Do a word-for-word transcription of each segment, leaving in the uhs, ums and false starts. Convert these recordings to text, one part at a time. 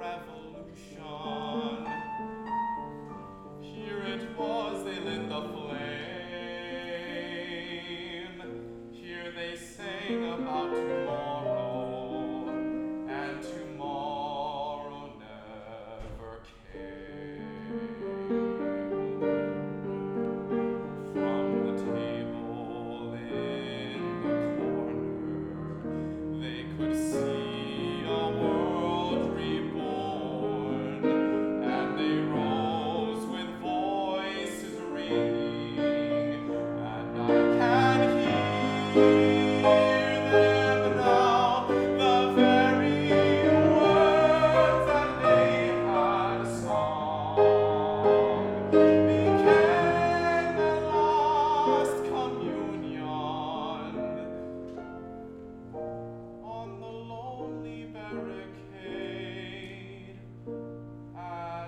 revolution. Here it was they lit the flame. Here they sang about tomorrow, and tomorrow never came. From the table in the corner, they could see a world reborn, and they rose with voices ringing, and I can hear them now, the very words that they had sung became the last communion on the lonely barricade at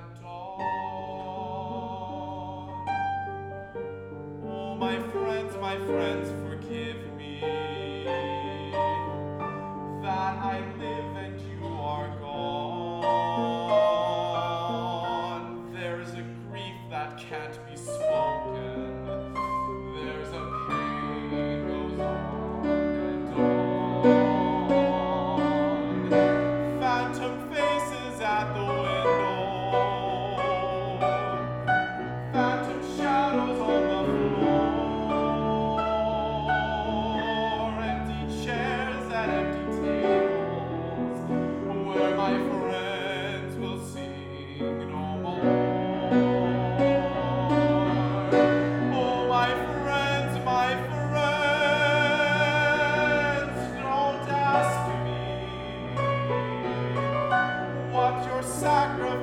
dawn. Oh, my friends, my friends, forgive me that I live and you are gone. There is a grief that can't be spoken. There's a pain goes on and on. Phantom faces at the window. Phantom shadows on the floor. Empty chairs and empty tables where my friends will sing no more. Oh, my friends, my friends, don't ask me what your sacrifice